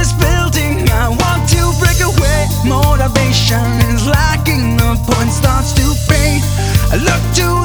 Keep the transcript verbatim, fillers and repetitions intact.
this building. I want to break away. Motivation is lacking, the point starts to fade. I look to